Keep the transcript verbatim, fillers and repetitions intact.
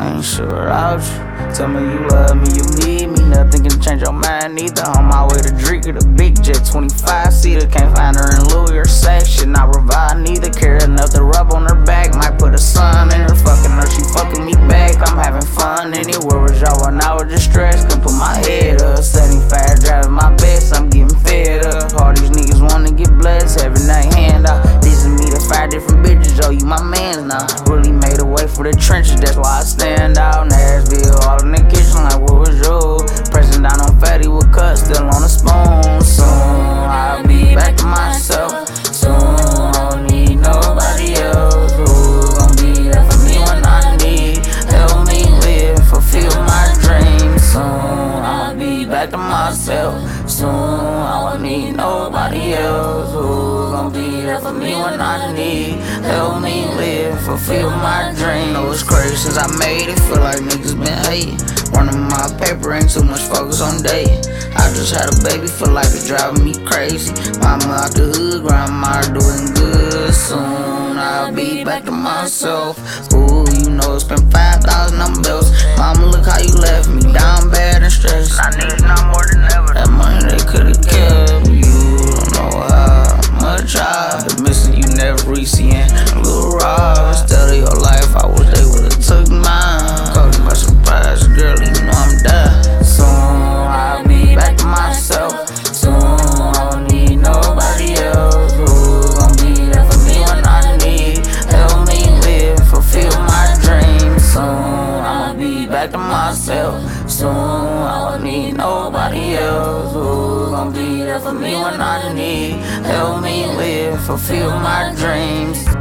I ain't sure about you. Tell me you love me, you need me. Nothing can change your mind either. On my way to Drinker, the big jet, twenty-five seater. Can't find her in Louis or section. Not revive neither. Care enough to rub on her back. Might put a sun in her. Fucking her, she fucking me back. I'm having fun anywhere. Was y'all when I was distressed? Can put my head up. seventy-five driving my best. I'm getting fed up. All these niggas wanna get blessed. Every night hand out. This is me to five different bitches. Oh, you my man now. Really made a way for the trenches. That's why I stand out. Nashville, all in the kitchen like what was you? Pressing down on fatty with cuts, still on the spoon. Soon I'll be back to myself. Soon I don't need nobody else. Who's gon' be there for me when I need? Help me live, fulfill my dreams. Soon I'll be back to myself. Soon I won't need nobody else. Who's gon' be there for me when I need? Help me live, fulfill my dream. Know it's crazy since I made it. Feel like niggas been hating. Running my paper, ain't too much focus on dating. I just had a baby, feel like it's driving me crazy. Mama out the hood, grandma doing good. Soon I'll be back to myself. Ooh, you know it's been five thousand on bills. Mama, look how you left me down bad and stressed. I need it now more than ever. That money they could've kept. You don't know how much I've been missing you, never reaching a little raw. Instead of your life, I wish they would've took mine. Caught me by surprise, girl, you know I'm dead. Soon I'll be back to myself. Soon I don't need nobody else. Who's gon' be there for me when I need? Help me live, fulfill my dreams. Soon I'ma be back to myself. Soon I won't need nobody else. Who's gon' be there for me when I need? Help me live, fulfill my dreams.